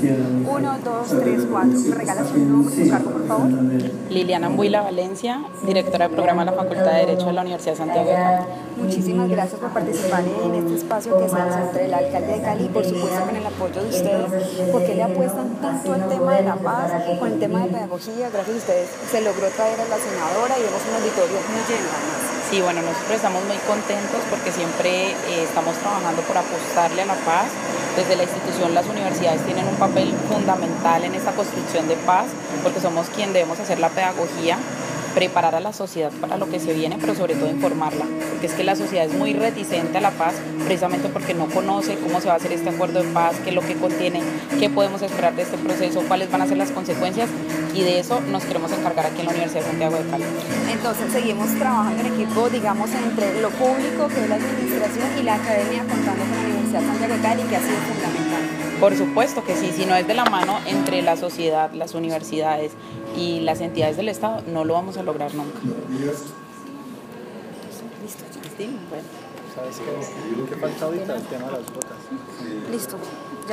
1, 2, 3, 4. ¿Me regalas su nombre y su cargo, por favor? Liliana Ambuila Valencia, directora de programa de la Facultad de Derecho de la Universidad de Santiago de Cali. Muchísimas gracias por participar en este espacio que hacemos entre el alcalde de Cali y por supuesto con el apoyo de ustedes. ¿Por qué le apuestan tanto al tema de la paz, con el tema de pedagogía? Gracias a ustedes se logró traer a la senadora y vemos un auditorio muy lleno además. Sí, bueno, nosotros estamos muy contentos porque siempre estamos trabajando por apostarle a la paz. Desde la institución, las universidades tienen un papel fundamental en esta construcción de paz, porque somos quien debemos hacer la pedagogía, preparar a la sociedad para lo que se viene, pero sobre todo informarla, porque es que la sociedad es muy reticente a la paz, precisamente porque no conoce cómo se va a hacer este acuerdo de paz, qué es lo que contiene, qué podemos esperar de este proceso, cuáles van a ser las consecuencias, y de eso nos queremos encargar aquí en la Universidad de Santiago de Cali. Entonces seguimos trabajando en equipo, digamos, entre lo público, que es la administración, y la academia, contando con la Universidad de Santiago de Cali, que ha sido fundamental. Por supuesto que sí, si no es de la mano entre la sociedad, las universidades y las entidades del Estado, no lo vamos a lograr nunca. Listo, ya. Sí, bueno. ¿Sabes qué falta ahorita? El tema de las botas. Listo. Ya.